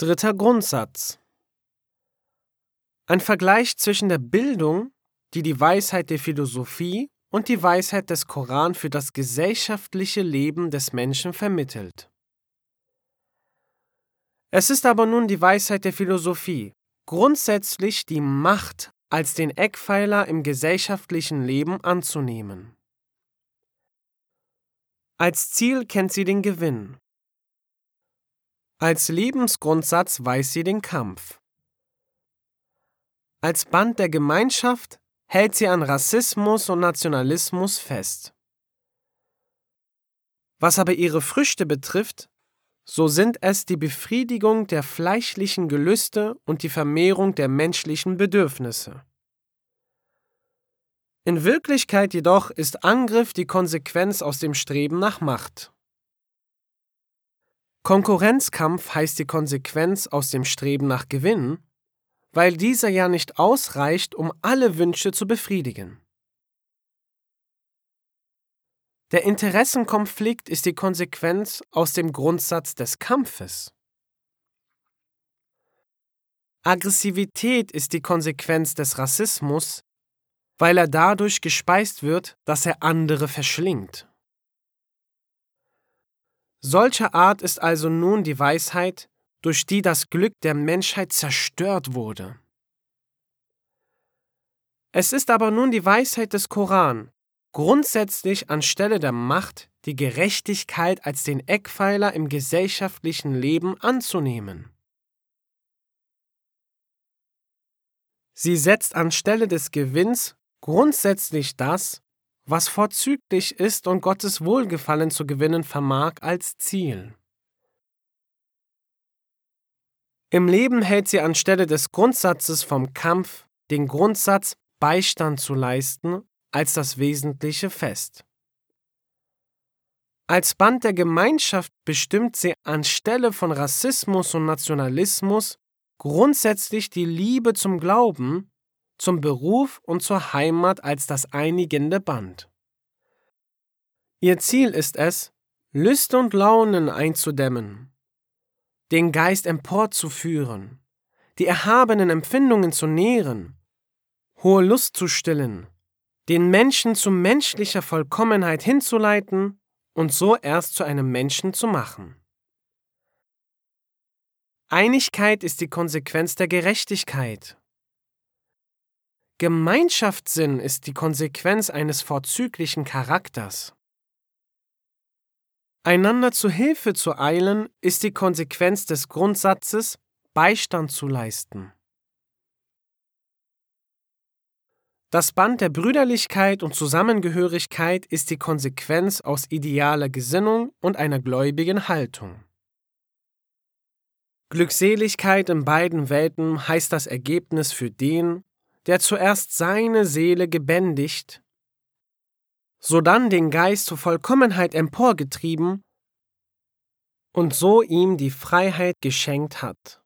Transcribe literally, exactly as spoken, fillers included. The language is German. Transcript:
Dritter Grundsatz. Ein Vergleich zwischen der Bildung, die die Weisheit der Philosophie und die Weisheit des Koran für das gesellschaftliche Leben des Menschen vermittelt. Es ist aber nun die Weisheit der Philosophie, grundsätzlich die Macht als den Eckpfeiler im gesellschaftlichen Leben anzunehmen. Als Ziel kennt sie den Gewinn. Als Lebensgrundsatz weiß sie den Kampf. Als Band der Gemeinschaft hält sie an Rassismus und Nationalismus fest. Was aber ihre Früchte betrifft, so sind es die Befriedigung der fleischlichen Gelüste und die Vermehrung der menschlichen Bedürfnisse. In Wirklichkeit jedoch ist Angriff die Konsequenz aus dem Streben nach Macht. Konkurrenzkampf heißt die Konsequenz aus dem Streben nach Gewinn, weil dieser ja nicht ausreicht, um alle Wünsche zu befriedigen. Der Interessenkonflikt ist die Konsequenz aus dem Grundsatz des Kampfes. Aggressivität ist die Konsequenz des Rassismus, weil er dadurch gespeist wird, dass er andere verschlingt. Solcher Art ist also nun die Weisheit, durch die das Glück der Menschheit zerstört wurde. Es ist aber nun die Weisheit des Koran, grundsätzlich anstelle der Macht die Gerechtigkeit als den Eckpfeiler im gesellschaftlichen Leben anzunehmen. Sie setzt anstelle des Gewinns grundsätzlich das, was vorzüglich ist und Gottes Wohlgefallen zu gewinnen vermag, als Ziel. Im Leben hält sie anstelle des Grundsatzes vom Kampf den Grundsatz, Beistand zu leisten, als das Wesentliche fest. Als Band der Gemeinschaft bestimmt sie anstelle von Rassismus und Nationalismus grundsätzlich die Liebe zum Glauben, zum Beruf und zur Heimat als das einigende Band. Ihr Ziel ist es, Lüste und Launen einzudämmen, den Geist emporzuführen, die erhabenen Empfindungen zu nähren, hohe Lust zu stillen, den Menschen zu menschlicher Vollkommenheit hinzuleiten und so erst zu einem Menschen zu machen. Einigkeit ist die Konsequenz der Gerechtigkeit. Gemeinschaftssinn ist die Konsequenz eines vorzüglichen Charakters. Einander zu Hilfe zu eilen ist die Konsequenz des Grundsatzes, Beistand zu leisten. Das Band der Brüderlichkeit und Zusammengehörigkeit ist die Konsequenz aus idealer Gesinnung und einer gläubigen Haltung. Glückseligkeit in beiden Welten heißt das Ergebnis für den, der zuerst seine Seele gebändigt, sodann den Geist zur Vollkommenheit emporgetrieben und so ihm die Freiheit geschenkt hat.